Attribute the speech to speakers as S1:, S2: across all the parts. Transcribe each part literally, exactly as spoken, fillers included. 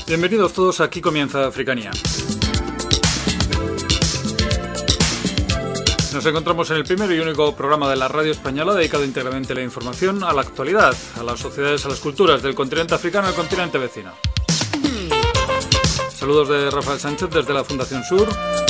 S1: Bienvenidos todos, aquí comienza Africanía. Nos encontramos en el primero y único programa de la radio española dedicado íntegramente a la información, a la actualidad, a las sociedades, a las culturas del continente africano y del continente vecino. Saludos de Rafael Sánchez desde la Fundación Sur.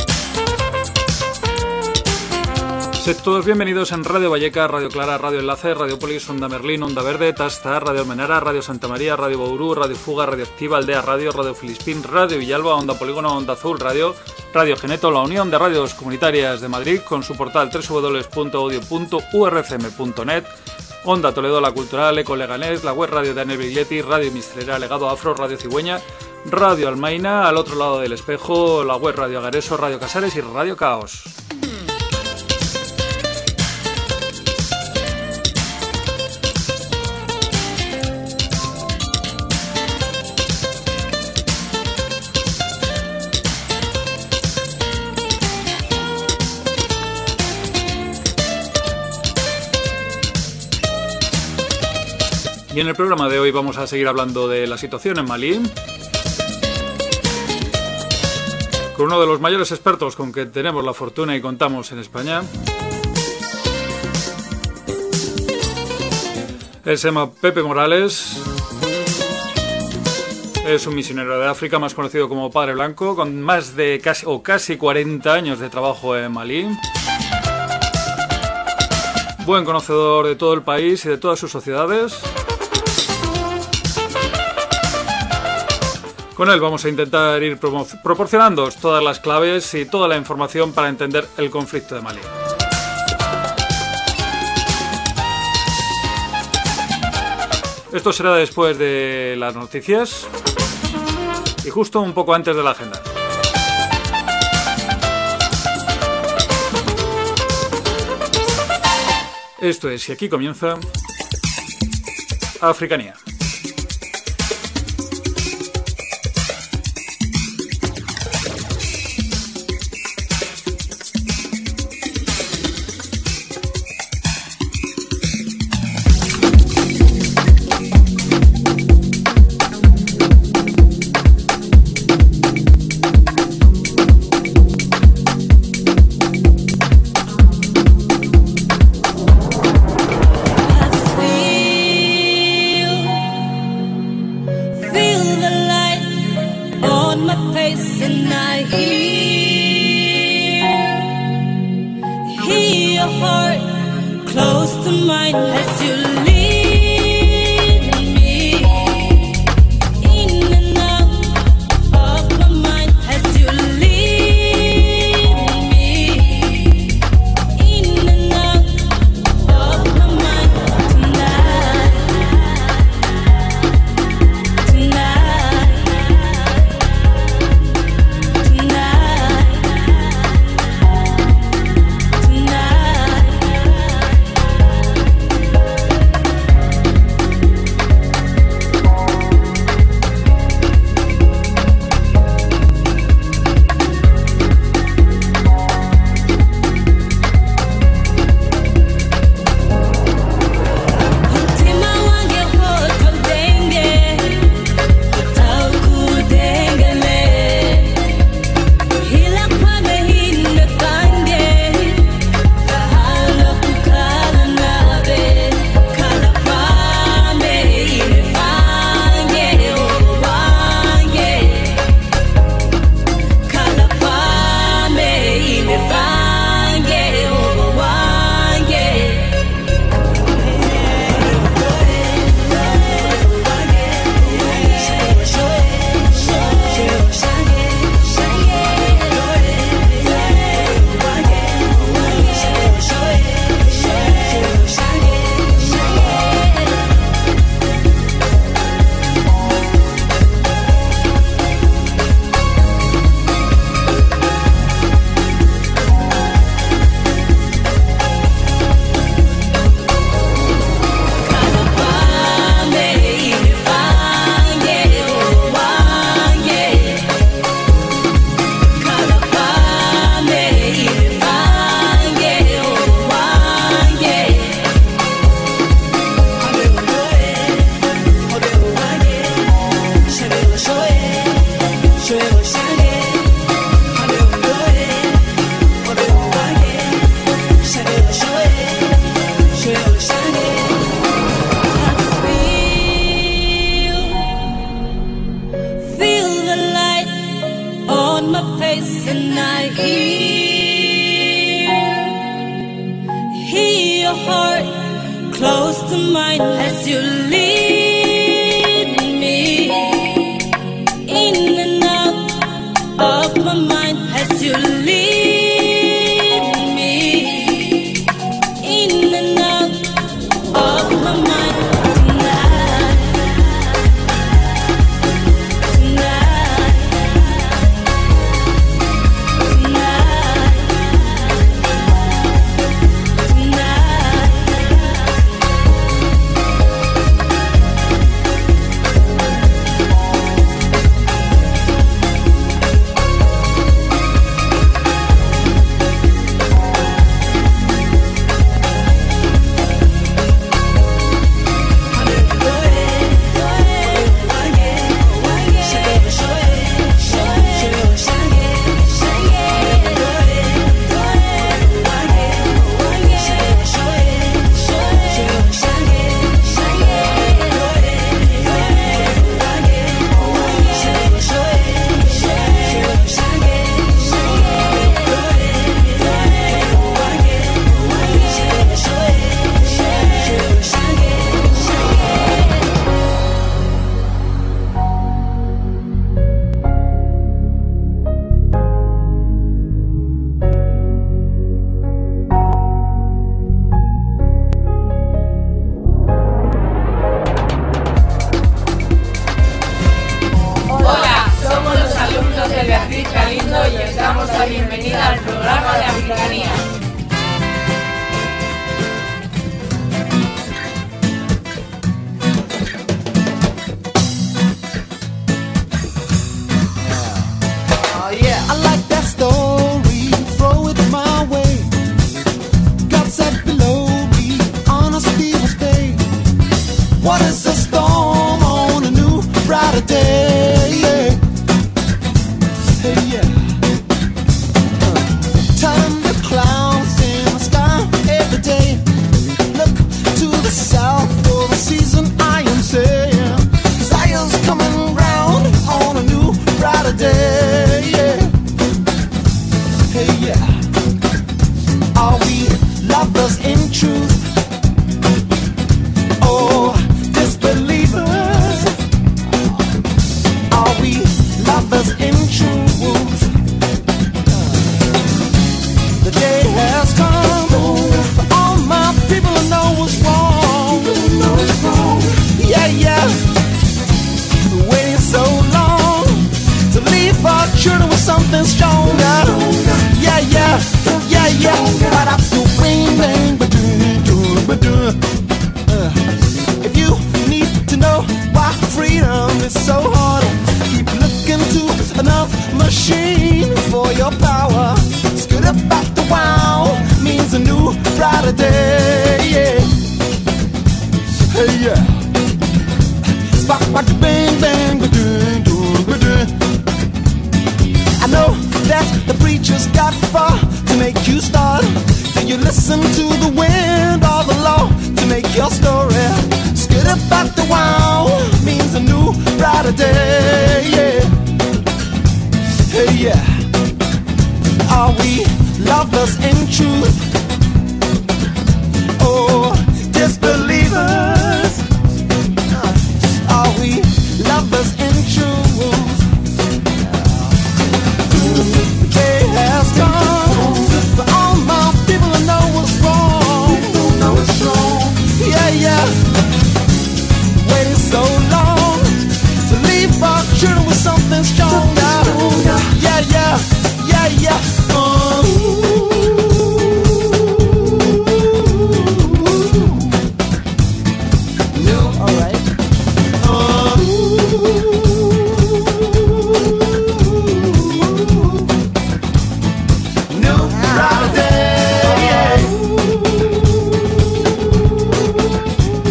S1: Sed todos bienvenidos en Radio Valleca, Radio Clara, Radio Enlace, Radio Polis, Onda Merlín, Onda Verde, Tastar, Radio Almenara, Radio Santa María, Radio Bourú, Radio Fuga, Radio Activa, Aldea Radio, Radio Filispín, Radio Villalba, Onda Polígono, Onda Azul, Radio, Radio Geneto, la Unión de Radios Comunitarias de Madrid, con su portal doble u doble u doble u punto audio punto u r f m punto net, Onda Toledo, La Cultural, Eco Leganés, la web Radio Daniel Biglietti, Radio Mistrera, Legado Afro, Radio Cigüeña, Radio Almaina, al otro lado del espejo, la web Radio Agareso, Radio Casares y Radio Caos. Y en el programa de hoy vamos a seguir hablando de la situación en Malí, con uno de los mayores expertos con que tenemos la fortuna y contamos en España. Él se llama Pepe Morales, es un misionero de África, más conocido como Padre Blanco, con más de casi, o casi cuarenta años de trabajo en Malí. Buen conocedor de todo el país y de todas sus sociedades. Con él vamos a intentar ir proporcionando todas las claves y toda la información para entender el conflicto de Malí. Esto será después de las noticias y justo un poco antes de la agenda. Esto es, y aquí comienza Africanía.
S2: voice and I hear, hear your heart close to mine as you lead me in and out of my mind as you lead me in and out of my mind.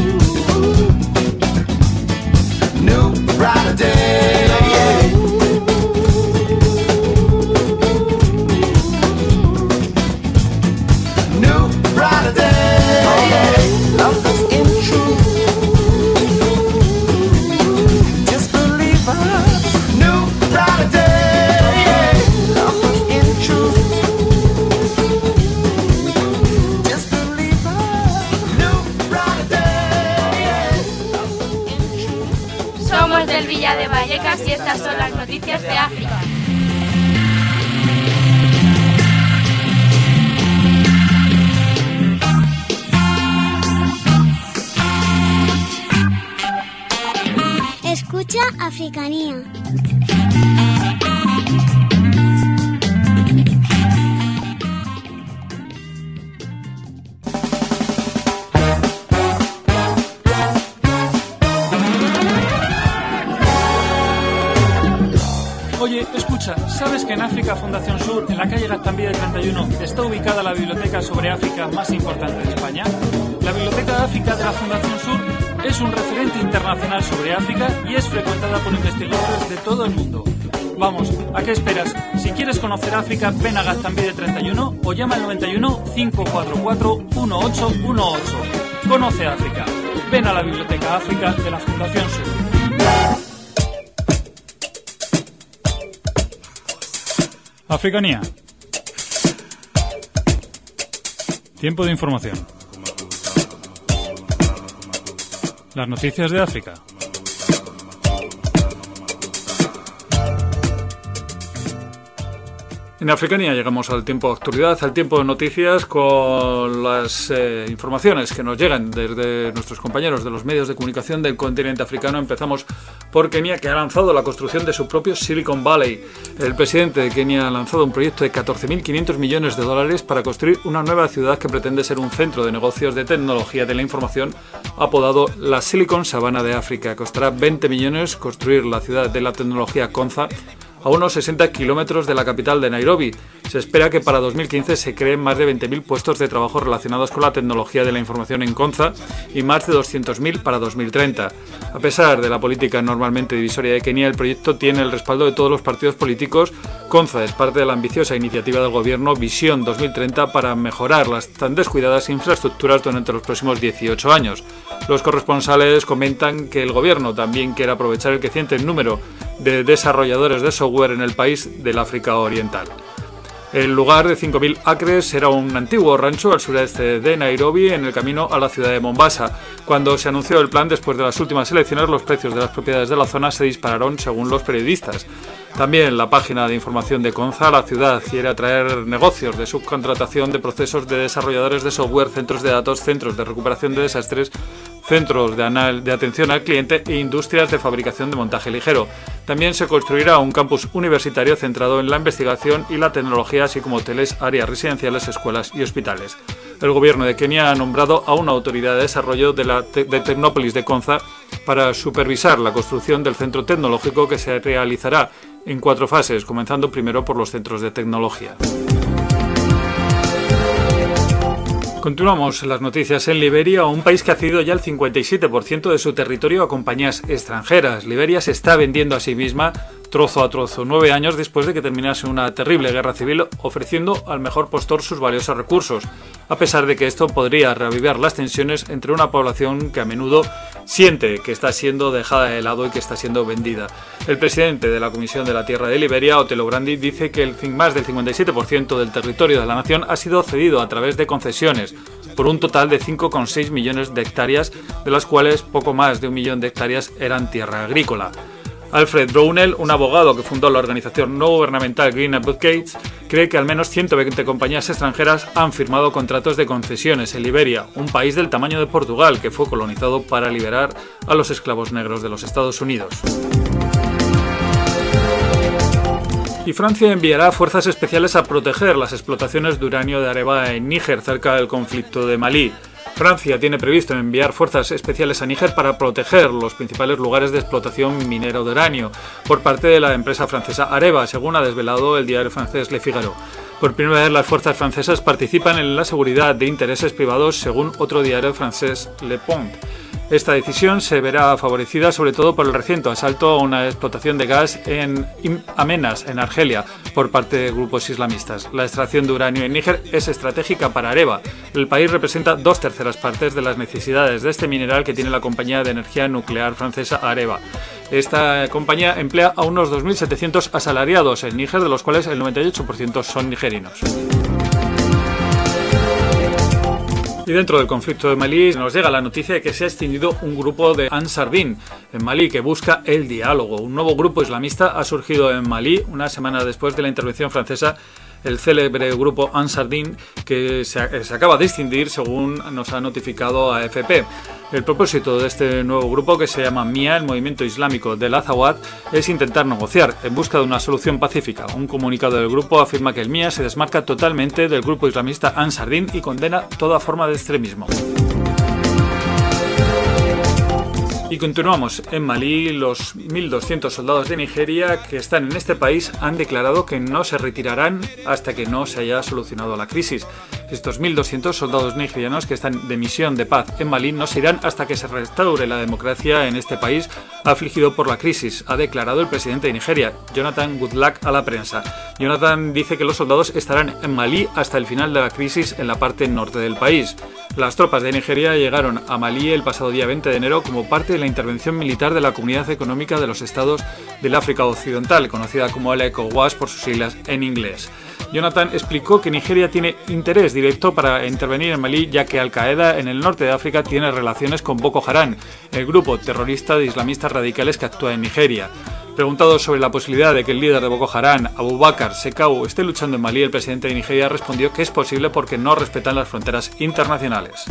S3: New brighter day. Radio Vallecas y estas son las noticias de África.
S4: Escucha Africanía.
S1: Oye, escucha, ¿sabes que en África Fundación Sur, en la calle Gaztambide treinta y uno, está ubicada la biblioteca sobre África más importante de España? La Biblioteca de África de la Fundación Sur es un referente internacional sobre África y es frecuentada por investigadores de todo el mundo. Vamos, ¿a qué esperas? Si quieres conocer África, ven a Gaztambide treinta y uno o llama al noventa y uno, cinco cuatro cuatro, uno ocho uno ocho. Conoce África. Ven a la Biblioteca África de la Fundación Sur. Africanía. Tiempo de información. Las noticias de África. En Africanía llegamos al tiempo de actualidad, al tiempo de noticias, con las eh, informaciones que nos llegan desde nuestros compañeros de los medios de comunicación del continente africano. Empezamos por Kenia, que ha lanzado la construcción de su propio Silicon Valley. El presidente de Kenia ha lanzado un proyecto de catorce mil quinientos millones de dólares para construir una nueva ciudad que pretende ser un centro de negocios de tecnología de la información, apodado la Silicon Savannah de África. Costará veinte millones construir la ciudad de la tecnología Konza, a unos sesenta kilómetros de la capital de Nairobi. Se espera que para dos mil quince se creen más de veinte mil puestos de trabajo relacionados con la tecnología de la información en Konza y más de doscientos mil para dos mil treinta. A pesar de la política normalmente divisoria de Kenia, el proyecto tiene el respaldo de todos los partidos políticos. Konza es parte de la ambiciosa iniciativa del gobierno Visión dos mil treinta para mejorar las tan descuidadas infraestructuras durante los próximos dieciocho años. Los corresponsales comentan que el gobierno también quiere aprovechar el creciente número de desarrolladores de software en el país del África Oriental. El lugar de cinco mil acres era un antiguo rancho al sureste de Nairobi, en el camino a la ciudad de Mombasa. Cuando se anunció el plan después de las últimas elecciones, los precios de las propiedades de la zona se dispararon según los periodistas. También la página de información de Konza, la ciudad quiere atraer negocios de subcontratación de procesos de desarrolladores de software, centros de datos, centros de recuperación de desastres, centros de, anal, de atención al cliente e industrias de fabricación de montaje ligero. También se construirá un campus universitario centrado en la investigación y la tecnología, así como hoteles, áreas residenciales, escuelas y hospitales. El gobierno de Kenia ha nombrado a una autoridad de desarrollo de, la te- de Tecnópolis de Konza para supervisar la construcción del centro tecnológico, que se realizará en cuatro fases, comenzando primero por los centros de tecnología. Continuamos las noticias en Liberia, un país que ha cedido ya el cincuenta y siete por ciento de su territorio a compañías extranjeras. Liberia se está vendiendo a sí misma trozo a trozo, nueve años después de que terminase una terrible guerra civil, ofreciendo al mejor postor sus valiosos recursos, a pesar de que esto podría reavivar las tensiones entre una población que a menudo siente que está siendo dejada de lado y que está siendo vendida. El presidente de la Comisión de la Tierra de Liberia, Otello Brandi, dice que el, más del cincuenta y siete por ciento del territorio de la nación ha sido cedido a través de concesiones, por un total de cinco coma seis millones de hectáreas, de las cuales poco más de un millón de hectáreas eran tierra agrícola. Alfred Brownell, un abogado que fundó la organización no gubernamental Green Advocates, cree que al menos ciento veinte compañías extranjeras han firmado contratos de concesiones en Liberia, un país del tamaño de Portugal que fue colonizado para liberar a los esclavos negros de los Estados Unidos. Y Francia enviará fuerzas especiales a proteger las explotaciones de uranio de Areva en Níger, cerca del conflicto de Malí. Francia tiene previsto enviar fuerzas especiales a Níger para proteger los principales lugares de explotación minero de uranio por parte de la empresa francesa Areva, según ha desvelado el diario francés Le Figaro. Por primera vez, las fuerzas francesas participan en la seguridad de intereses privados, según otro diario francés, Le Point. Esta decisión se verá favorecida sobre todo por el reciente asalto a una explotación de gas en Amenas, en Argelia, por parte de grupos islamistas. La extracción de uranio en Níger es estratégica para Areva. El país representa dos terceras partes de las necesidades de este mineral que tiene la compañía de energía nuclear francesa Areva. Esta compañía emplea a unos dos mil setecientos asalariados en Níger, de los cuales el noventa y ocho por ciento son nigerinos. Y dentro del conflicto de Malí nos llega la noticia de que se ha extinguido un grupo de Ansar Din en Malí que busca el diálogo. Un nuevo grupo islamista ha surgido en Malí una semana después de la intervención francesa. El célebre grupo Ansar Din, que se, se acaba de extinguir según nos ha notificado A F P. El propósito de este nuevo grupo, que se llama M I A, el Movimiento Islámico del Azawad, es intentar negociar en busca de una solución pacífica. Un comunicado del grupo afirma que el M I A se desmarca totalmente del grupo islamista Ansar Din y condena toda forma de extremismo. Y continuamos en Malí. Los mil doscientos soldados de Nigeria que están en este país han declarado que no se retirarán hasta que no se haya solucionado la crisis. Estos mil doscientos soldados nigerianos que están de misión de paz en Malí no se irán hasta que se restaure la democracia en este país afligido por la crisis, ha declarado el presidente de Nigeria, Jonathan Goodluck, a la prensa. Jonathan dice que los soldados estarán en Malí hasta el final de la crisis en la parte norte del país. Las tropas de Nigeria llegaron a Malí el pasado día veinte de enero como parte de la intervención militar de la Comunidad Económica de los Estados del África Occidental, conocida como el ECOWAS por sus siglas en inglés. Jonathan explicó que Nigeria tiene interés directo para intervenir en Malí, ya que Al-Qaeda en el norte de África tiene relaciones con Boko Haram, el grupo terrorista de islamistas radicales que actúa en Nigeria. Preguntado sobre la posibilidad de que el líder de Boko Haram, Abubakar Shekau, esté luchando en Malí, el presidente de Nigeria respondió que es posible porque no respetan las fronteras internacionales.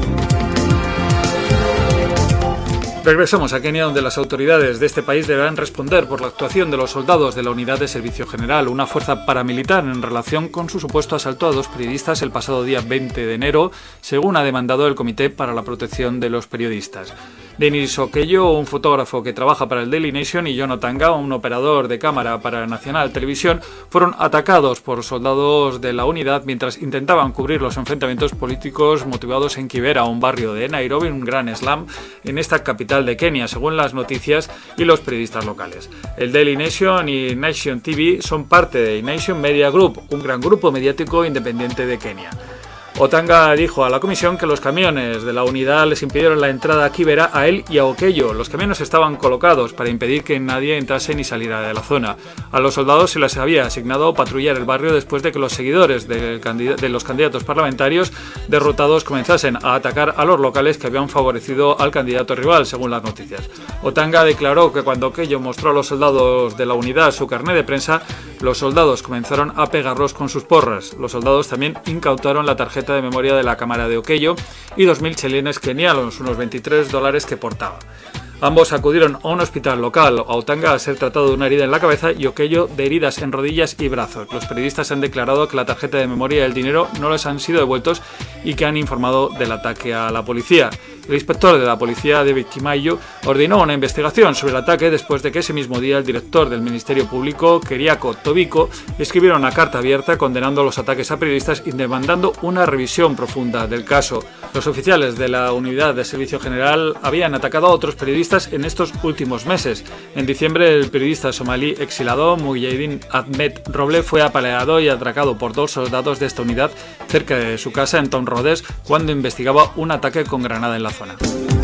S1: Regresamos a Kenia, donde las autoridades de este país deberán responder por la actuación de los soldados de la Unidad de Servicio General, una fuerza paramilitar en relación con su supuesto asalto a dos periodistas el pasado día veinte de enero, según ha demandado el Comité para la Protección de los Periodistas. Denis Okeyo, un fotógrafo que trabaja para el Daily Nation, y John Otanga, un operador de cámara para Nacional Televisión, fueron atacados por soldados de la unidad mientras intentaban cubrir los enfrentamientos políticos motivados en Kibera, un barrio de Nairobi, un gran slum en esta capital de Kenia, según las noticias y los periodistas locales. El Daily Nation y Nation T V son parte de Nation Media Group, un gran grupo mediático independiente de Kenia. Otanga dijo a la comisión que los camiones de la unidad les impidieron la entrada a Kibera a él y a Okeyo. Los camiones estaban colocados para impedir que nadie entrase ni saliera de la zona. A los soldados se les había asignado patrullar el barrio después de que los seguidores de, de los candidatos parlamentarios derrotados comenzasen a atacar a los locales que habían favorecido al candidato rival, según las noticias. Otanga declaró que cuando Okeyo mostró a los soldados de la unidad su carné de prensa, los soldados comenzaron a pegarlos con sus porras. Los soldados también incautaron la tarjeta de memoria de la cámara de Okeyo y dos mil chelines kenianos, unos veintitrés dólares que portaba. Ambos acudieron a un hospital local, a Otanga a ser tratado de una herida en la cabeza y Okeyo de heridas en rodillas y brazos. Los periodistas han declarado que la tarjeta de memoria y el dinero no les han sido devueltos y que han informado del ataque a la policía. El inspector de la policía, David Chimayo, ordenó una investigación sobre el ataque después de que ese mismo día el director del Ministerio Público, Keriako Tobiko, escribiera una carta abierta condenando los ataques a periodistas y demandando una revisión profunda del caso. Los oficiales de la Unidad de Servicio General habían atacado a otros periodistas en estos últimos meses. En diciembre, el periodista somalí exilado Mujahideen Ahmed Roble fue apaleado y atracado por dos soldados de esta unidad cerca de su casa en Town Rhodes cuando investigaba un ataque con granada en la zona.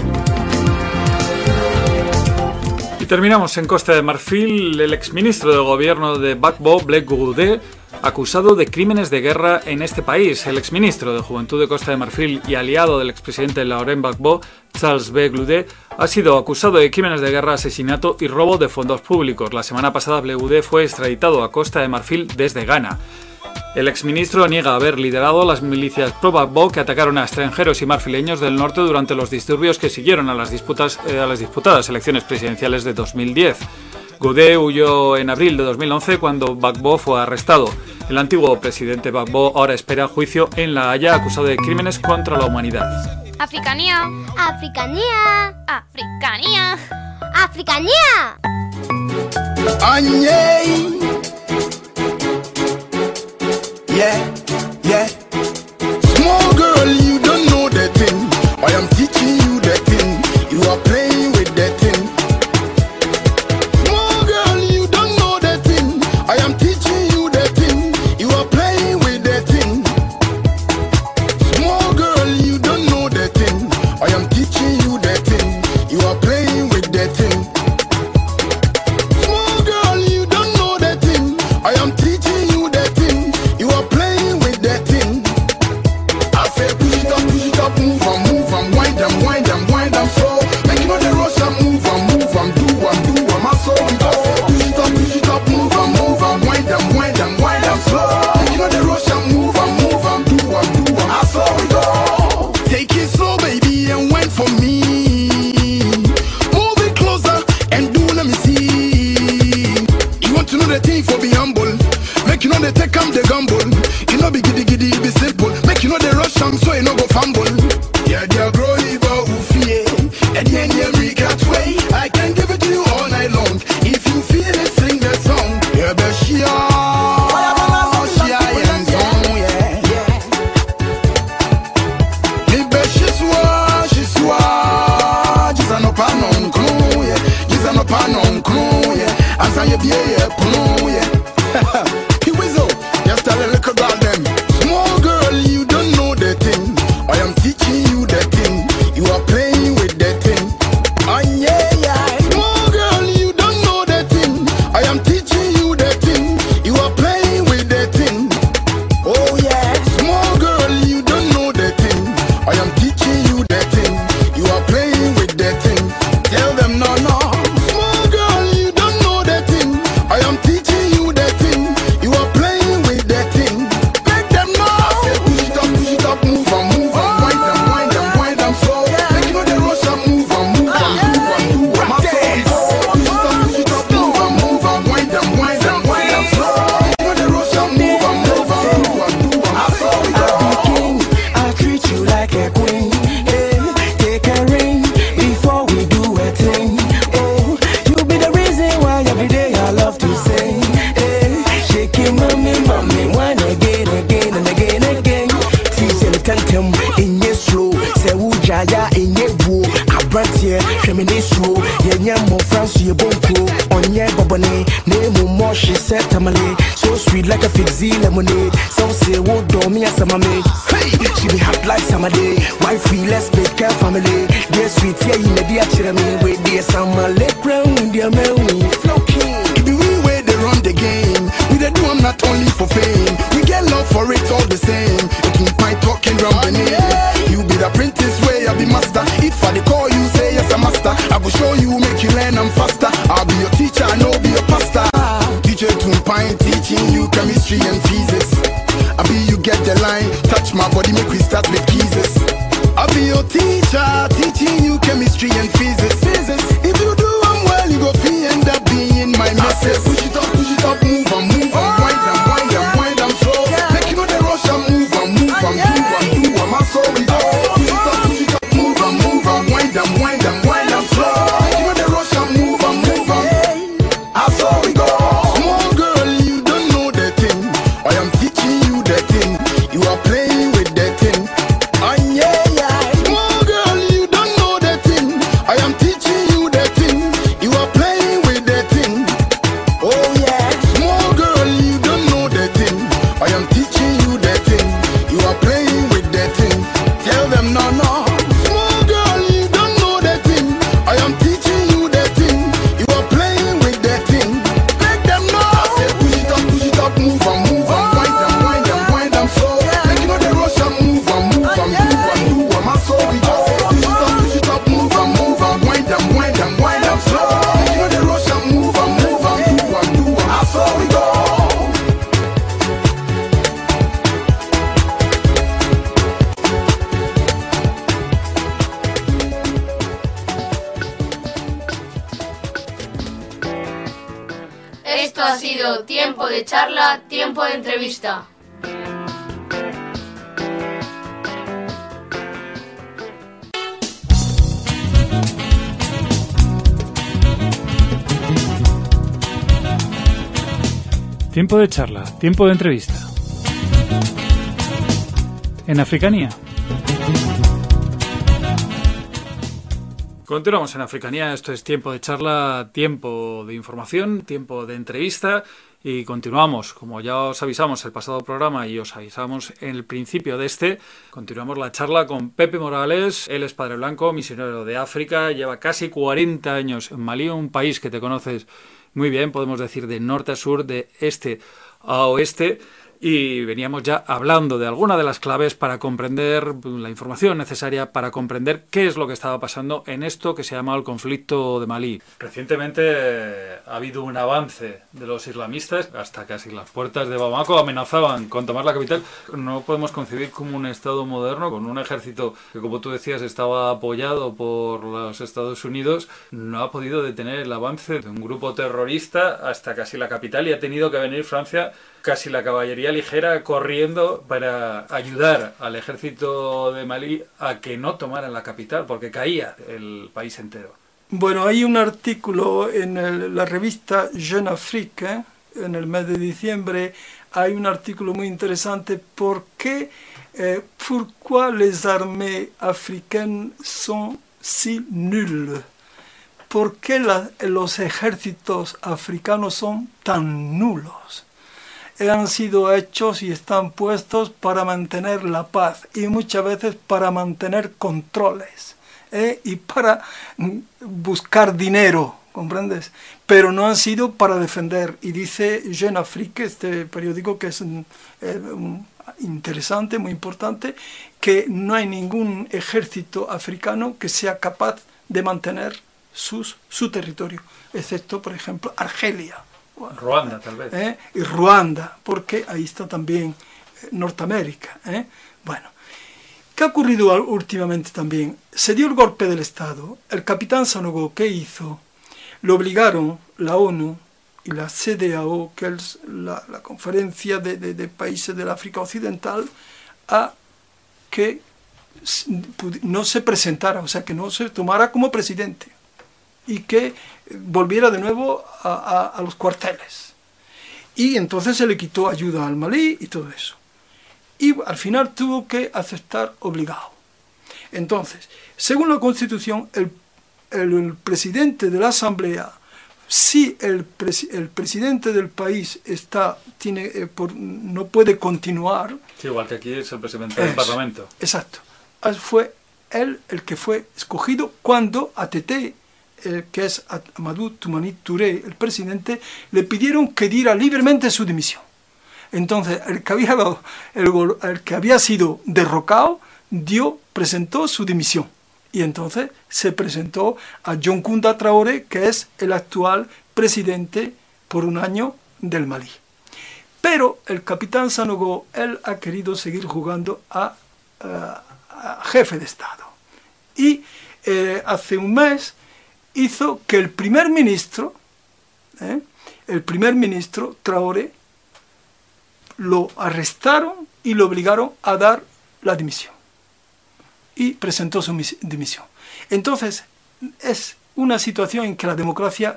S1: Y terminamos en Costa de Marfil. El exministro de gobierno de Gbagbo, Blaise Goudé, acusado de crímenes de guerra en este país. El exministro de Juventud de Costa de Marfil y aliado del expresidente Laurent Gbagbo, Charles B. Goudé, ha sido acusado de crímenes de guerra, asesinato y robo de fondos públicos. La semana pasada, Goudé fue extraditado a Costa de Marfil desde Ghana. El exministro niega haber liderado las milicias pro-Gbagbo que atacaron a extranjeros y marfileños del norte durante los disturbios que siguieron a las, disputas, eh, a las disputadas elecciones presidenciales de dos mil diez. Goudé huyó en abril de dos mil once cuando Gbagbo fue arrestado. El antiguo presidente Gbagbo ahora espera juicio en La Haya, acusado de crímenes contra la humanidad.
S3: Africanía.
S4: Africanía.
S3: Africanía.
S4: Africanía.
S5: Anye. Yeah, yeah. Small girl, you don't know the thing. I am teaching you the thing. You are playing with the thing. Small girl, you don't know the thing. I am teaching you the thing. You are playing with the thing. Small girl, you don't know the thing. I am teaching you the thing. You are playing with the thing. Small girl, you don't know the the thing for be humble. Make you know they take am the gamble. You know be giddy giddy, be simple. Make you know they rush am so you no go fumble. Yeah, they are growing about ufie. And the end every cat way. I can give it to you all night long. If you feel it, sing the song. Yeah, be shia. Here we go. Just tell a little about them. Small girl, you don't know the thing. I am teaching you the thing. You are playing with the thing. Oh yeah, yeah. Small girl, you don't know the thing. I am teaching you the thing. You are playing with the thing. Oh yeah. Small girl, you don't know the thing. I am teaching you the thing. You are playing with the thing. Tell them no, no. So sweet like a fizzy lemonade. Some say, oh, do me as a mammy. Hey, she be hot like summer day. Wifey, let's make her family. Dear sweet, yeah, you know, dear children, wait, dear summer, let round, dear Melly. It be we way they run the game. We they do them not only for fame. We get love for it all the same. It won't find talking round the name. You be the apprentice way, I be master. If I dey call you, say yes, I'm master. I will show you, make you learn, I'm faster. I'll be your teacher, I know, be your pastor. Pine teaching you chemistry and physics. I be you get the line, touch my body, make we start with kisses. I be your teacher, teaching you chemistry and physics. If you do them well, you go fee end up being my missus. Push it up, push it up, move and move and wind and wind and wind and slow. Make you know the rush and move and move and do and do and my soul we go. Push it up, push it up, move and move and wind and wind and wind and slow. Make you know the rush and move and move and I saw we go.
S6: Esto ha sido tiempo de charla, tiempo de entrevista.
S1: Tiempo de charla, tiempo de entrevista. En Africanía. Continuamos en Africanía, esto es tiempo de charla, tiempo de información, tiempo de entrevista y continuamos, como ya os avisamos el pasado programa y os avisamos en el principio de este, continuamos la charla con Pepe Morales. Él es padre blanco, misionero de África, lleva casi cuarenta años en Malí, un país que te conoces muy bien, podemos decir de norte a sur, de este a oeste. Y veníamos ya hablando de alguna de las claves para comprender la información necesaria para comprender qué es lo que estaba pasando en esto que se llama el conflicto de Malí. Recientemente eh, ha habido un avance de los islamistas, hasta casi las puertas de Bamako amenazaban con tomar la capital. No podemos concebir como un Estado moderno con un ejército que, como tú decías, estaba apoyado por los Estados Unidos, no ha podido detener el avance de un grupo terrorista hasta casi la capital y ha tenido que venir Francia, casi la caballería ligera, corriendo para ayudar al ejército de Malí a que no tomaran la capital, porque caía el país entero.
S7: Bueno, hay un artículo en el, la revista Jeune Afrique, ¿eh? En el mes de diciembre, hay un artículo muy interesante, ¿por qué, eh, pourquoi les armées africaines sont si nulles? ¿Por qué la, los ejércitos africanos son tan nulos? Han sido hechos y están puestos para mantener la paz y muchas veces para mantener controles, ¿eh? y para buscar dinero, ¿comprendes? Pero no han sido para defender. Y dice Jeune Afrique, este periódico que es un, eh, un interesante, muy importante, que no hay ningún ejército africano que sea capaz de mantener sus, su territorio, excepto, por ejemplo, Argelia.
S1: Ruanda, tal vez.
S7: ¿Eh? Y Ruanda, porque ahí está también eh, Norteamérica. ¿eh? Bueno, ¿qué ha ocurrido últimamente también? Se dio el golpe del Estado. El capitán Sanogo, ¿qué hizo? Lo obligaron la ONU y la C D A O, que es la, la conferencia de, de, de países del África Occidental, a que no se presentara, o sea, que no se tomara como presidente y que volviera de nuevo a, a, a los cuarteles. Y entonces se le quitó ayuda al Malí y todo eso. Y al final tuvo que aceptar obligado. Entonces, según la Constitución, el, el, el presidente de la Asamblea, si el, pres, el presidente del país está, tiene, eh, por, no puede continuar...
S1: Sí, igual que aquí es el presidente del
S7: es,
S1: Parlamento.
S7: Exacto. Fue él el que fue escogido cuando A T T, Eh, que es Amadou Toumani Touré, el presidente, le pidieron que diera libremente su dimisión. Entonces, el que había, el, el que había sido derrocado dio, presentó su dimisión. Y entonces se presentó a John Kounda Traoré, que es el actual presidente por un año del Malí. Pero el capitán Sanogo, él ha querido seguir jugando a, a, a jefe de Estado. Y eh, hace un mes hizo que el primer ministro, ¿eh? el primer ministro Traoré, lo arrestaron y lo obligaron a dar la dimisión. Y presentó su dimisión. Entonces, es una situación en que la democracia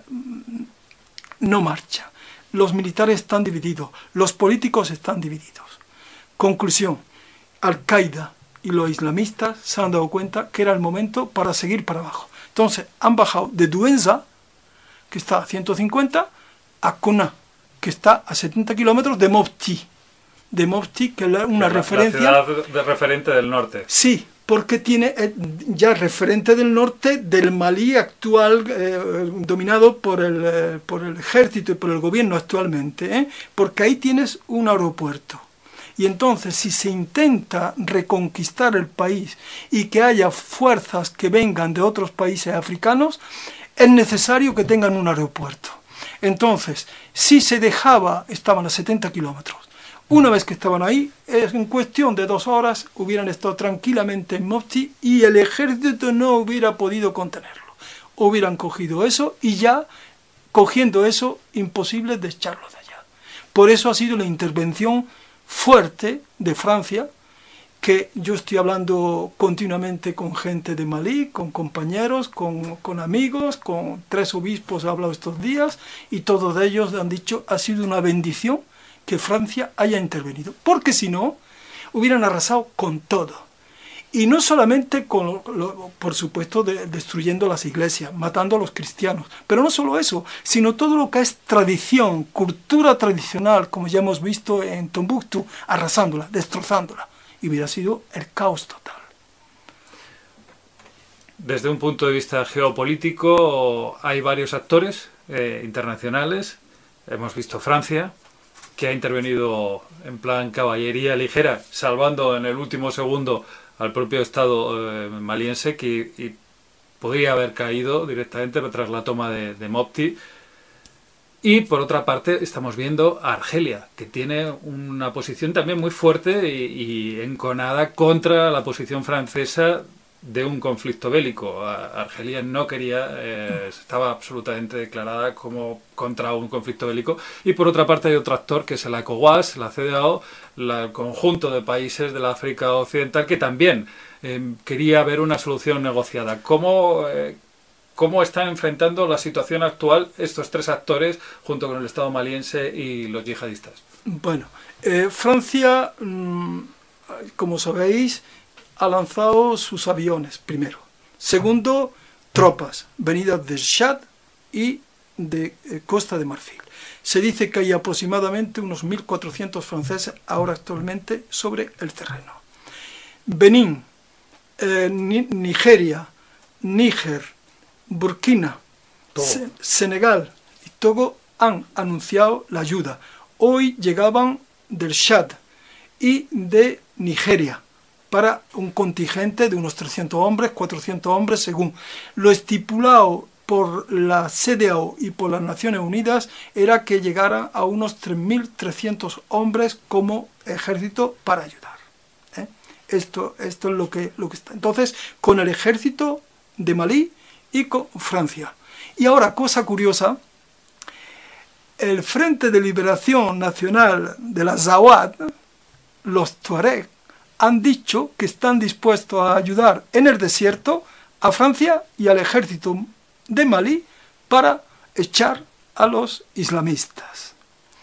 S7: no marcha. Los militares están divididos, los políticos están divididos. Conclusión, Al-Qaeda y los islamistas se han dado cuenta que era el momento para seguir para abajo. Entonces han bajado de Douenza, que está a ciento cincuenta, a Kona, que está a setenta kilómetros de Mopti. De Mopti, que es una
S1: la,
S7: referencia...
S1: La ciudad de referente del norte.
S7: Sí, porque tiene ya referente del norte del Malí actual, eh, dominado por el, eh, por el ejército y por el gobierno actualmente, ¿eh? Porque ahí tienes un aeropuerto. Y entonces, si se intenta reconquistar el país y que haya fuerzas que vengan de otros países africanos, es necesario que tengan un aeropuerto. Entonces, si se dejaba, estaban a setenta kilómetros. Una vez que estaban ahí, en cuestión de dos horas, hubieran estado tranquilamente en Mopti y el ejército no hubiera podido contenerlo. Hubieran cogido eso y ya, cogiendo eso, imposible de echarlo de allá. Por eso ha sido la intervención fuerte de Francia, que yo estoy hablando continuamente con gente de Malí, con compañeros, con, con amigos, con tres obispos he hablado estos días, y todos ellos han dicho, ha sido una bendición que Francia haya intervenido, porque si no, hubieran arrasado con todo. Y no solamente, con, lo, por supuesto, de, destruyendo las iglesias, matando a los cristianos, pero no solo eso, sino todo lo que es tradición, cultura tradicional, como ya hemos visto en Tombuctú, arrasándola, destrozándola. Y hubiera sido el caos total.
S1: Desde un punto de vista geopolítico, hay varios actores eh, internacionales. Hemos visto Francia, que ha intervenido en plan caballería ligera, salvando en el último segundo al propio Estado eh, maliense, que y podría haber caído directamente tras la toma de, de Mopti. Y por otra parte estamos viendo a Argelia, que tiene una posición también muy fuerte y, y enconada contra la posición francesa de un conflicto bélico. Argelia no quería, eh, estaba absolutamente declarada como contra un conflicto bélico. Y por otra parte hay otro actor, que es el ECOWAS, la C D A O, la, el conjunto de países de la África Occidental, que también eh, quería ver una solución negociada. ¿Cómo, eh, ¿Cómo están enfrentando la situación actual estos tres actores junto con el Estado maliense y los yihadistas?
S7: Bueno, eh, Francia, mmm, como sabéis, ha lanzado sus aviones, primero. Segundo, tropas venidas del Chad y de eh, Costa de Marfil. Se dice que hay aproximadamente unos mil cuatrocientos franceses ahora actualmente sobre el terreno. Benín, eh, Ni- Nigeria, Níger, Burkina, Se- Senegal y Togo han anunciado la ayuda. Hoy llegaban del Chad y de Nigeria para un contingente de unos trescientos hombres, cuatrocientos hombres, según lo estipulado por la C D A O y por las Naciones Unidas, era que llegara a unos tres mil trescientos hombres como ejército para ayudar. ¿eh? Esto, esto es lo que, lo que está. Entonces, con el ejército de Malí y con Francia. Y ahora, cosa curiosa, el Frente de Liberación Nacional de la Zawad, los Tuareg, han dicho que están dispuestos a ayudar en el desierto a Francia y al ejército de Malí para echar a los islamistas.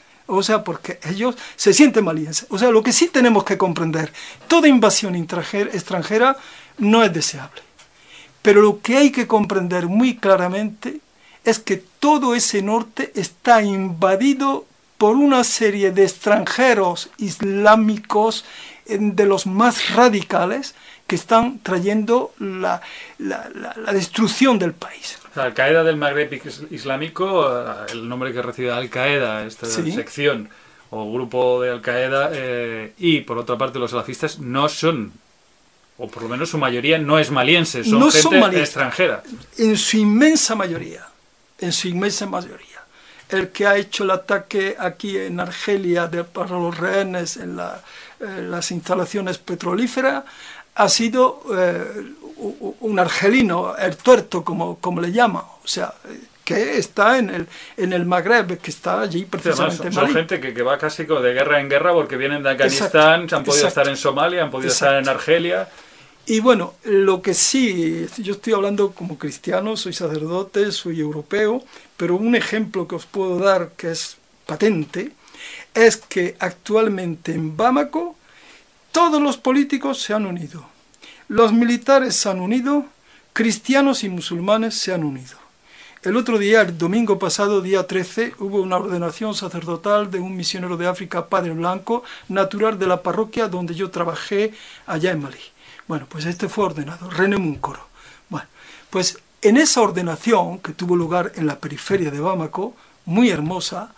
S7: O sea, porque ellos se sienten malienses. O sea, lo que sí tenemos que comprender, toda invasión extranjera no es deseable. Pero lo que hay que comprender muy claramente es que todo ese norte está invadido por una serie de extranjeros islámicos de los más radicales que están trayendo la, la, la, la destrucción del país.
S1: Al-Qaeda del Magreb Islámico, el nombre que recibe Al-Qaeda, esta ¿Sí? sección o grupo de Al-Qaeda, eh, y por otra parte los salafistas no son, o por lo menos su mayoría no es maliense, son
S7: no
S1: gente
S7: son malienses,
S1: extranjera.
S7: En su inmensa mayoría, en su inmensa mayoría. El que ha hecho el ataque aquí en Argelia de, para los rehenes en la, eh, las instalaciones petrolíferas ha sido eh, un argelino, el tuerto, como, como le llaman, o sea, que está en el, en el Magreb, que está allí precisamente.
S1: Además, son, son gente que, que va casi como de guerra en guerra porque vienen de Afganistán, exacto, han podido exacto, estar en Somalia, han podido exacto. estar en Argelia.
S7: Y bueno, lo que sí, yo estoy hablando como cristiano, soy sacerdote, soy europeo, pero un ejemplo que os puedo dar que es patente, es que actualmente en Bamako todos los políticos se han unido, los militares se han unido, cristianos y musulmanes se han unido. El otro día, el domingo pasado, día trece, hubo una ordenación sacerdotal de un misionero de África, Padre Blanco, natural de la parroquia donde yo trabajé allá en Malí. Bueno, pues este fue ordenado, René Muncoro. Bueno, pues en esa ordenación que tuvo lugar en la periferia de Bamako, muy hermosa,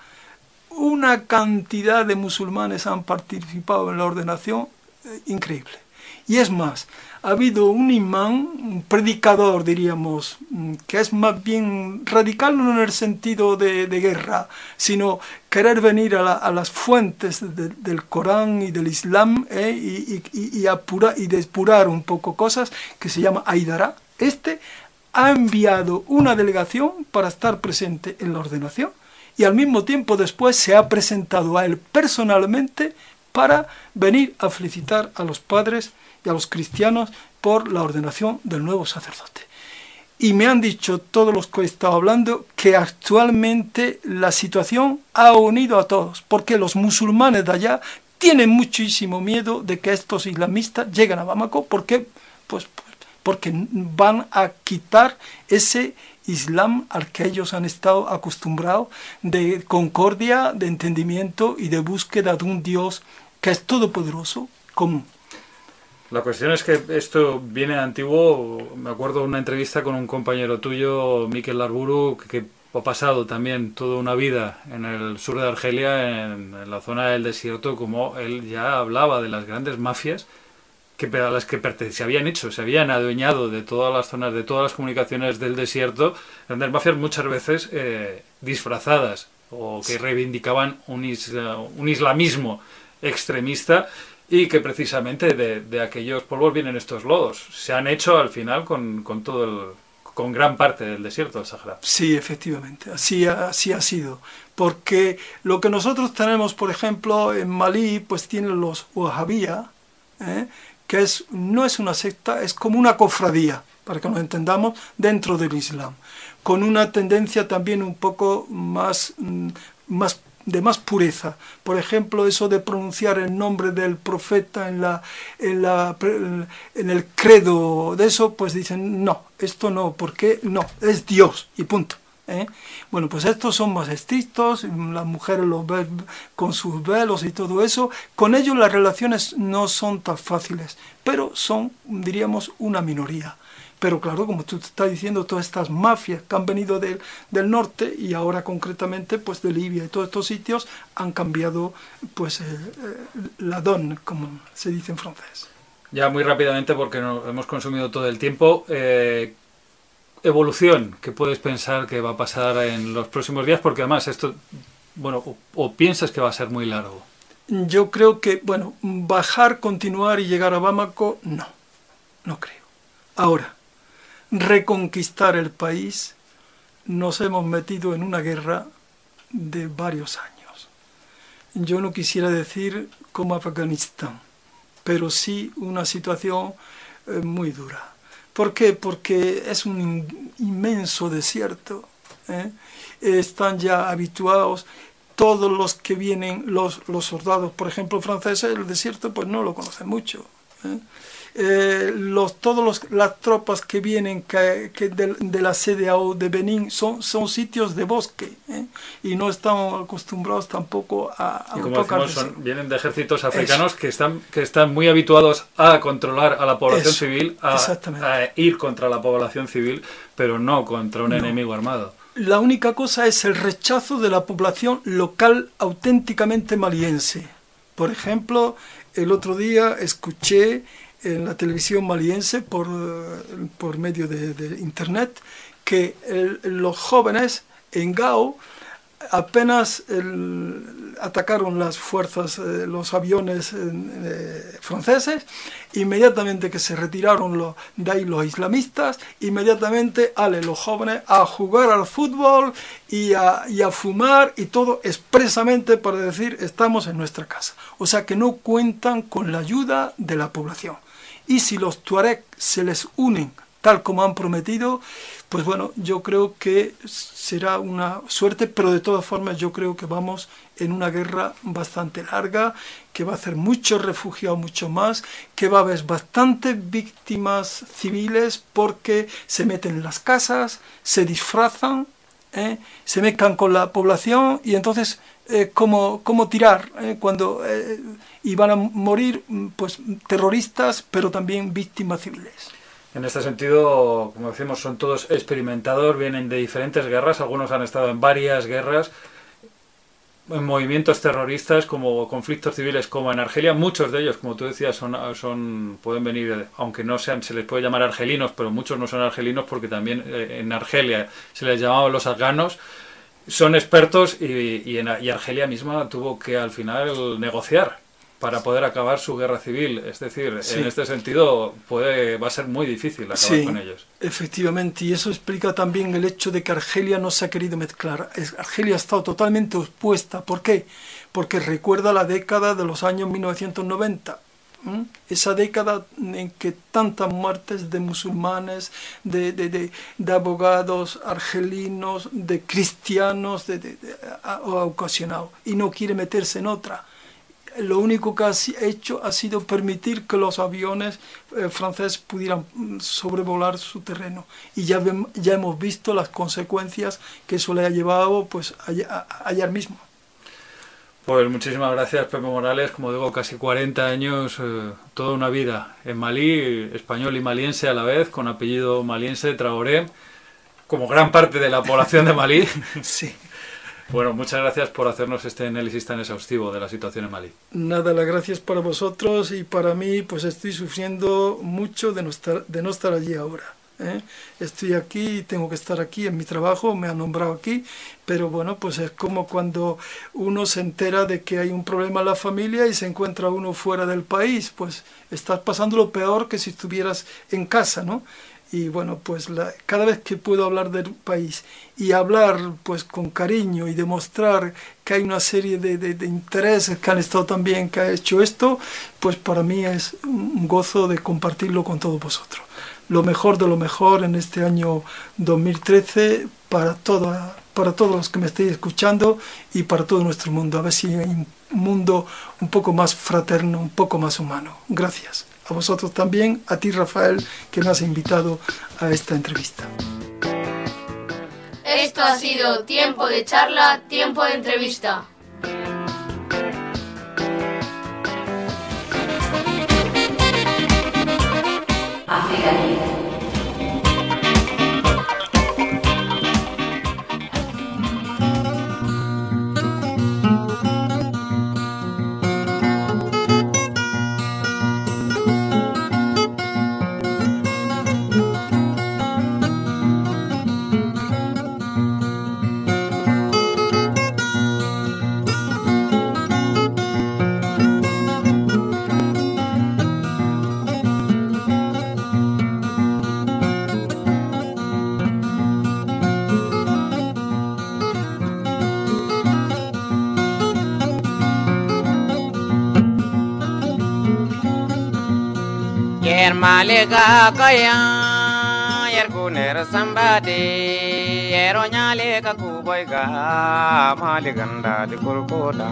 S7: una cantidad de musulmanes han participado en la ordenación eh, increíble. Y es más, ha habido un imán, un predicador, diríamos, que es más bien radical no en el sentido de, de guerra, sino querer venir a, la, a las fuentes de, del Corán y del Islam eh, y, y, y, apurar, y depurar un poco cosas, que se llama Aidara. Este ha enviado una delegación para estar presente en la ordenación y al mismo tiempo después se ha presentado a él personalmente para venir a felicitar a los padres y a los cristianos por la ordenación del nuevo sacerdote. Y me han dicho todos los que he estado hablando que actualmente la situación ha unido a todos, porque los musulmanes de allá tienen muchísimo miedo de que estos islamistas lleguen a Bamako, porque, pues, porque van a quitar ese Islam al que ellos han estado acostumbrados, de concordia, de entendimiento y de búsqueda de un Dios que es todopoderoso, común.
S1: La cuestión es que esto viene antiguo. Me acuerdo de una entrevista con un compañero tuyo, Mikel Larburu, que ha pasado también toda una vida en el sur de Argelia, en, en la zona del desierto, como él ya hablaba de las grandes mafias que a las que se habían hecho, se habían adueñado de todas las zonas, de todas las comunicaciones del desierto, grandes mafias muchas veces eh, disfrazadas o que reivindicaban un, isla, un islamismo extremista, y que precisamente de, de aquellos polvos vienen estos lodos. Se han hecho al final con, con todo el, con gran parte del desierto del Sahara.
S7: Sí, efectivamente, así, así ha sido. Porque lo que nosotros tenemos, por ejemplo, en Malí, pues tienen los Wahhabía, ¿eh? que es, no es una secta, es como una cofradía, para que nos entendamos, dentro del Islam, con una tendencia también un poco más, más de más pureza. Por ejemplo, eso de pronunciar el nombre del profeta en la, en la en el credo de eso, pues dicen, no, esto no, porque no, es Dios, y punto. ¿Eh? Bueno, pues estos son más estrictos, las mujeres los ven con sus velos y todo eso. Con ellos las relaciones no son tan fáciles, pero son, diríamos, una minoría. Pero claro, como tú estás diciendo, todas estas mafias que han venido del, del norte y ahora concretamente pues de Libia y todos estos sitios han cambiado pues eh, eh, la donne, como se dice en francés.
S1: Ya muy rápidamente, porque nos hemos consumido todo el tiempo, eh, evolución que puedes pensar que va a pasar en los próximos días, porque además esto, bueno, o, o piensas que va a ser muy largo.
S7: Yo creo que, bueno, bajar, continuar y llegar a Bamako, no, no creo. Ahora, reconquistar el país, nos hemos metido en una guerra de varios años. Yo no quisiera decir como Afganistán, pero sí una situación eh, muy dura. ¿Por qué? Porque es un in- inmenso desierto. ¿eh? Están ya habituados todos los que vienen, los, los soldados, por ejemplo, franceses, el desierto pues no lo conocen mucho. ¿eh? Eh, los, todos los, las tropas que vienen que, que de, de la C D A O de Benín son, son sitios de bosque ¿eh? y no están acostumbrados tampoco a, a
S1: y como
S7: tocar
S1: decimos, son, vienen de ejércitos africanos que están, que están muy habituados a controlar a la población
S7: Eso,
S1: civil, a, a ir contra la población civil, pero no contra un no. enemigo armado.
S7: La única cosa es el rechazo de la población local auténticamente maliense. Por ejemplo, el otro día escuché en la televisión maliense por, por medio de, de internet que el, los jóvenes en Gao apenas el, atacaron las fuerzas, eh, los aviones eh, franceses, inmediatamente que se retiraron los, de ahí los islamistas, inmediatamente ale, los jóvenes a jugar al fútbol y a, y a fumar y todo expresamente para decir estamos en nuestra casa. O sea que no cuentan con la ayuda de la población. Y si los tuareg se les unen tal como han prometido, pues bueno, yo creo que será una suerte, pero de todas formas yo creo que vamos en una guerra bastante larga, que va a hacer muchos refugiados, mucho más, que va a haber bastantes víctimas civiles porque se meten en las casas, se disfrazan, ¿eh? se mezclan con la población y entonces eh, ¿cómo, cómo tirar? ¿eh? Cuando eh, y van a morir pues terroristas, pero también víctimas civiles.
S1: En este sentido, como decimos, son todos experimentados, vienen de diferentes guerras, algunos han estado en varias guerras, en movimientos terroristas como conflictos civiles como en Argelia. Muchos de ellos, como tú decías, son, son pueden venir, aunque no sean, se les puede llamar argelinos, pero muchos no son argelinos porque también eh, en Argelia se les llamaban los afganos. Son expertos y, y, en, y Argelia misma tuvo que al final negociar para poder acabar su guerra civil. Es decir, sí. en este sentido puede va a ser muy difícil acabar
S7: sí,
S1: con ellos.
S7: Efectivamente, y eso explica también el hecho de que Argelia no se ha querido mezclar. Argelia ha estado totalmente opuesta. ¿Por qué? Porque recuerda la década de los años mil novecientos noventa. ¿Mm? Esa década en que tantas muertes de musulmanes, de, de, de, de abogados argelinos, de cristianos de, de, de, ha, ha ocasionado. Y no quiere meterse en otra. Lo único que ha hecho ha sido permitir que los aviones eh, franceses pudieran sobrevolar su terreno. Y ya, ya hemos visto las consecuencias que eso le ha llevado pues, a, a, ayer mismo.
S1: Pues muchísimas gracias, Pepe Morales. Como digo, casi cuarenta años, eh, toda una vida en Malí, español y maliense a la vez, con apellido maliense, Traoré. como gran parte de la población de Malí.
S7: Sí.
S1: Bueno, muchas gracias por hacernos este análisis tan exhaustivo de la situación en Malí.
S7: Nada, las gracias para vosotros y para mí, pues estoy sufriendo mucho de no estar, de no estar allí ahora. ¿eh? Estoy aquí y tengo que estar aquí en mi trabajo, me han nombrado aquí, pero bueno, pues es como cuando uno se entera de que hay un problema en la familia y se encuentra uno fuera del país, pues estás pasando lo peor que si estuvieras en casa, ¿no? Y bueno, pues la, cada vez que puedo hablar del país y hablar pues con cariño y demostrar que hay una serie de, de, de intereses que han estado también, que ha hecho esto, pues para mí es un gozo de compartirlo con todos vosotros. Lo mejor de lo mejor en este año dos mil trece para, toda, para todos los que me estéis escuchando y para todo nuestro mundo. A ver si hay un mundo un poco más fraterno, un poco más humano. Gracias. A vosotros también, a ti Rafael, que me has invitado a esta entrevista.
S6: Esto ha sido Tiempo de Charla, Tiempo de Entrevista. Africanía.
S8: Yer malega kaya yer guner sambade yero nyale ka kuboy ga maliganda di kurkoda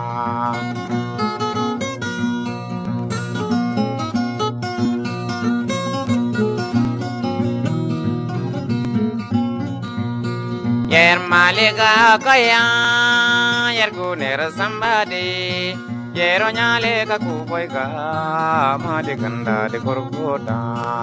S8: yer malega kaya yer guner sambade Yero nyale ka kuboy ka mali ganda de gorgoda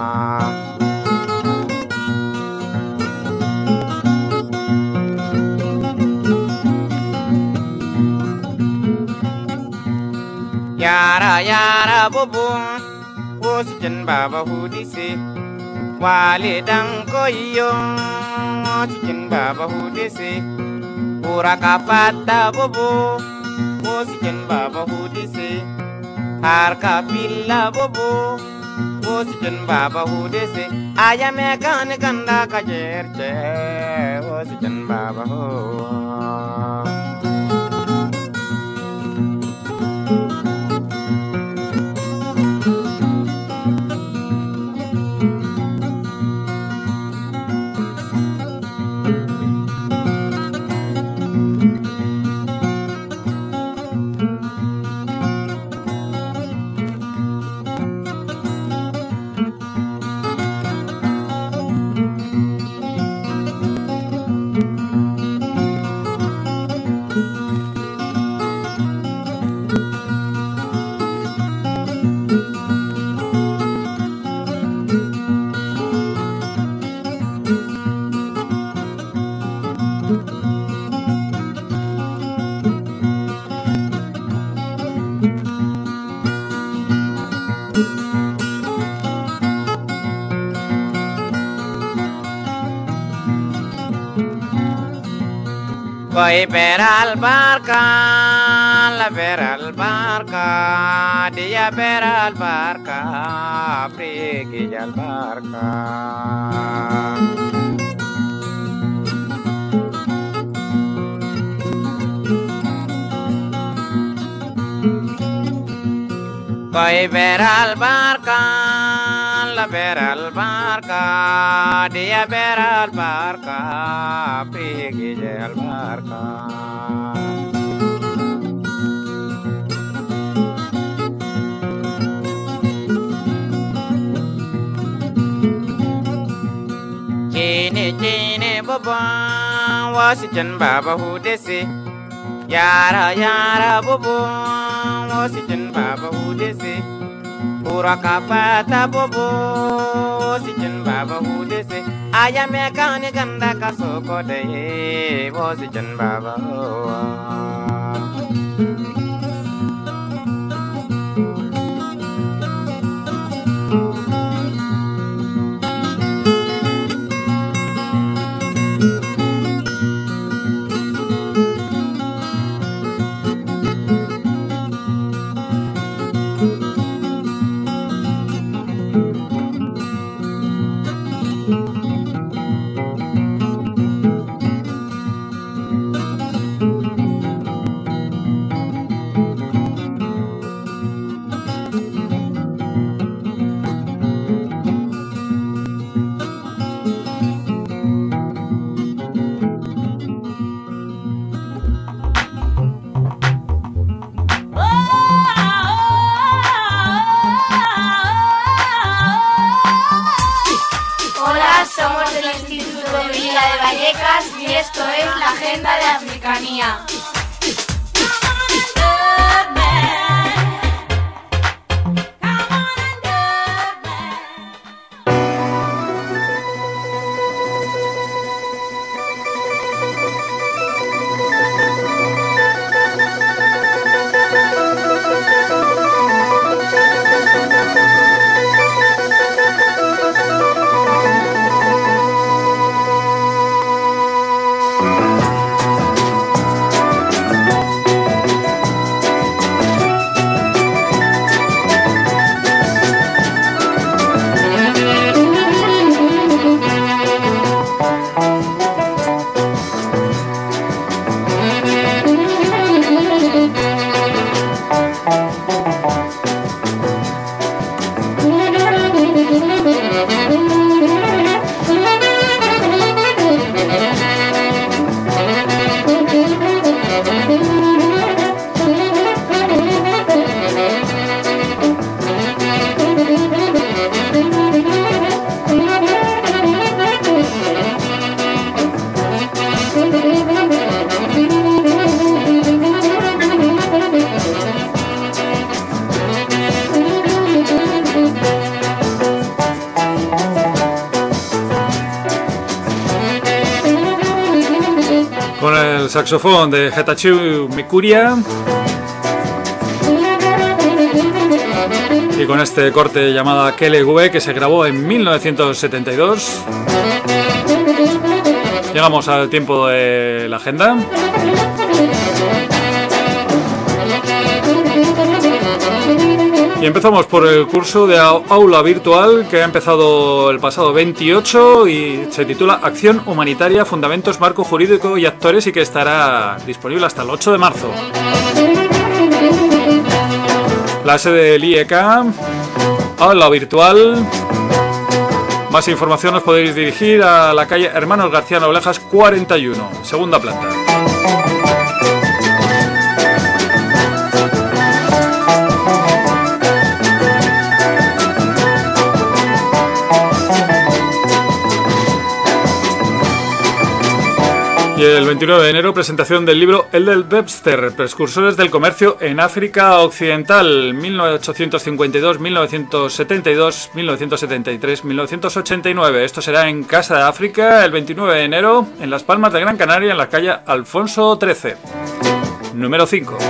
S8: Yara yara bobo Wosijen baba hudisi Wali dang koyo Wosijen baba hudisi Pura kapata bobo Wosijen baba hudisi Harka pilla bobo Wosijen baba hudisi Ayame kan kanda kajerche Wosijen baba ho Voy per al barca, la per al barca, dia per al barca, frighi al barca. Voy per al barca, la per al barca, dia per al barca, frighi al barca. Chini chini baba, wasijan baba hudesi. Yara yara bobo, wasijan baba hudesi. Pura kapata bobo, wasijan baba hudesi. ayame kani ganda kasoko de wosi jan baba.
S6: Somos del Instituto de Vida de Vallecas y esto es la Agenda de Africanía.
S1: Con el saxofón de Getachew Mikuria y con este corte llamado Kelegwe, que se grabó en mil novecientos setenta y dos. Llegamos al tiempo de la agenda. Y empezamos por el curso de aula virtual que ha empezado el pasado veintiocho y se titula Acción Humanitaria, Fundamentos, Marco Jurídico y Actores, y que estará disponible hasta el ocho de marzo. La sede del I E C A, aula virtual. Más información os podéis dirigir a la calle Hermanos García Noblejas cuarenta y uno, segunda planta. Y el veintinueve de enero, presentación del libro El del Webster, Precursores del Comercio en África Occidental, mil ochocientos cincuenta y dos, mil novecientos setenta y dos, mil novecientos setenta y tres, mil novecientos ochenta y nueve. Esto será en Casa de África el veintinueve de enero, en Las Palmas de Gran Canaria, en la calle Alfonso trece, número cinco.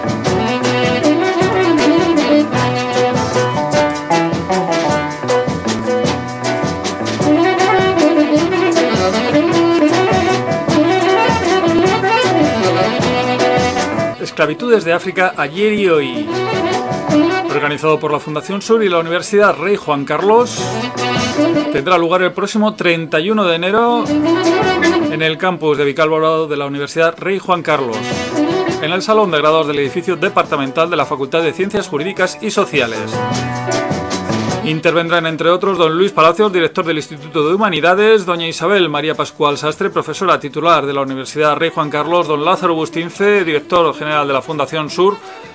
S1: Esclavitudes de África ayer y hoy, organizado por la Fundación Sur y la Universidad Rey Juan Carlos, tendrá lugar el próximo treinta y uno de enero en el campus de Vicálvaro de la Universidad Rey Juan Carlos, en el Salón de Graduados del edificio departamental de la Facultad de Ciencias Jurídicas y Sociales. Intervendrán, entre otros, don Luis Palacios, director del Instituto de Humanidades, doña Isabel María Pascual Sastre, profesora titular de la Universidad Rey Juan Carlos, don Lázaro Bustince, director general de la Fundación Sur,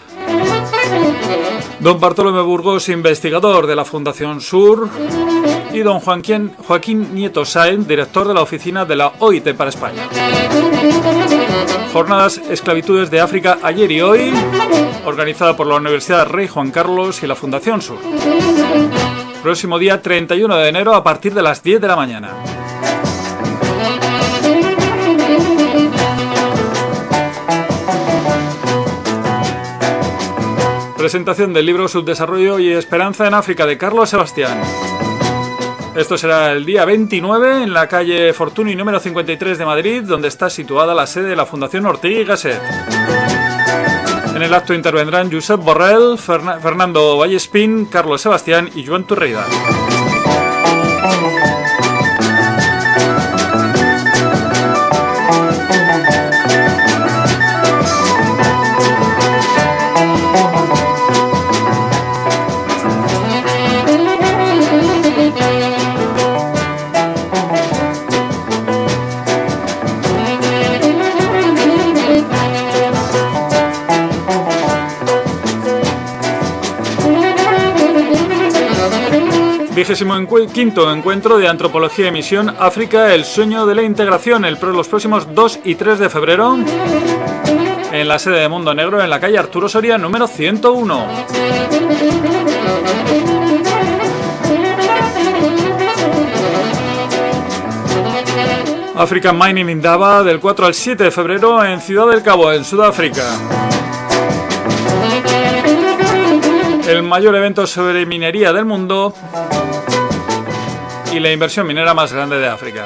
S1: don Bartolomé Burgos, investigador de la Fundación Sur, y don Joaquín, Joaquín Nieto Sáenz, director de la oficina de la O I T para España. Jornadas Esclavitudes de África ayer y hoy, organizada por la Universidad Rey Juan Carlos y la Fundación Sur. Próximo día treinta y uno de enero a partir de las diez de la mañana. Presentación del libro Subdesarrollo y Esperanza en África de Carlos Sebastián. Esto será el día veintinueve en la calle Fortuny número cincuenta y tres de Madrid, donde está situada la sede de la Fundación Ortega y Gasset. En el acto intervendrán Josep Borrell, Fern- Fernando Vallespín, Carlos Sebastián y Joan Turreida. Vigésimo quinto encuentro de Antropología y Misión África, el sueño de la integración, el, los próximos dos y tres de febrero en la sede de Mundo Negro, en la calle Arturo Soria número ciento uno. African Mining Indaba, del cuatro al siete de febrero en Ciudad del Cabo, en Sudáfrica. El mayor evento sobre minería del mundo y la inversión minera más grande de África.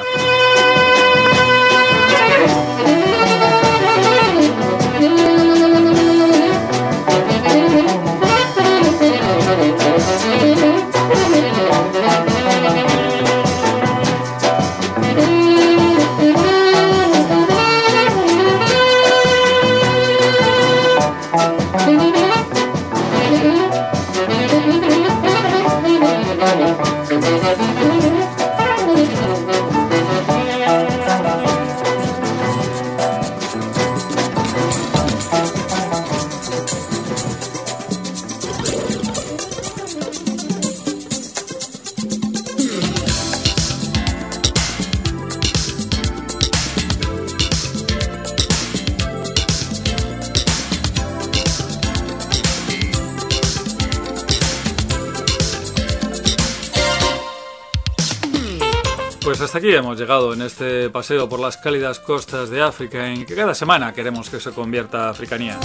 S1: Pues hasta aquí hemos llegado en este paseo por las cálidas costas de África, en que cada semana queremos que se convierta a Africanía.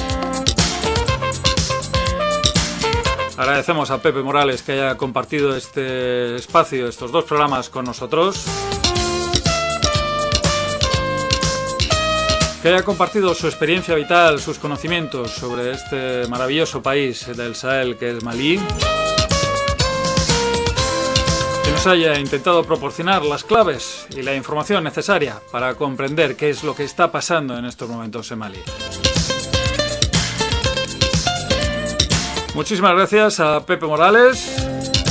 S1: Agradecemos a Pepe Morales que haya compartido este espacio, estos dos programas con nosotros, que haya compartido su experiencia vital, sus conocimientos sobre este maravilloso país del Sahel que es Malí, haya intentado proporcionar las claves y la información necesaria para comprender qué es lo que está pasando en estos momentos en Malí. Muchísimas gracias a Pepe Morales,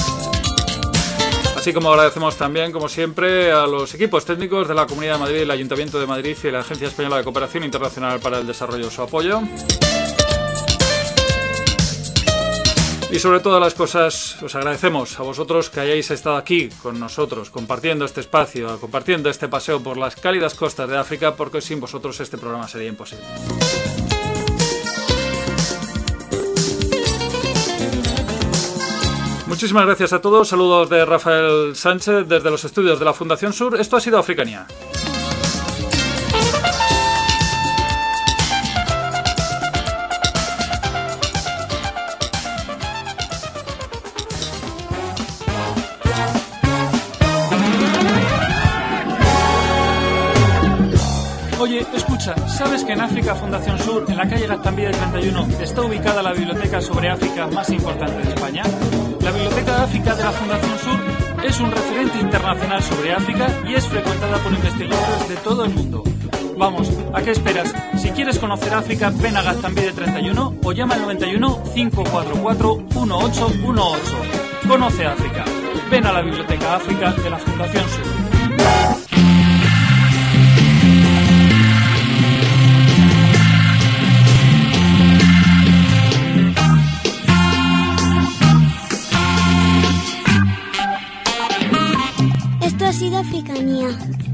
S1: así como agradecemos también, como siempre, a los equipos técnicos de la Comunidad de Madrid, el Ayuntamiento de Madrid y la Agencia Española de Cooperación Internacional para el Desarrollo, su apoyo. Y sobre todas las cosas, os agradecemos a vosotros que hayáis estado aquí con nosotros, compartiendo este espacio, compartiendo este paseo por las cálidas costas de África, porque sin vosotros este programa sería imposible. Muchísimas gracias a todos, saludos de Rafael Sánchez desde los estudios de la Fundación Sur. Esto ha sido Africanía. Oye, escucha, ¿sabes que en África Fundación Sur, en la calle Gaztambide treinta y uno, está ubicada la biblioteca sobre África más importante de España? La Biblioteca de África de la Fundación Sur es un referente internacional sobre África y es frecuentada por investigadores de todo el mundo. Vamos, ¿a qué esperas? Si quieres conocer África, ven a Gaztambide treinta y uno o llama al noventa y uno, cinco cuatro cuatro, uno ocho uno ocho. Conoce África. Ven a la Biblioteca África de la Fundación Sur.
S4: Esto ha sido Africanía.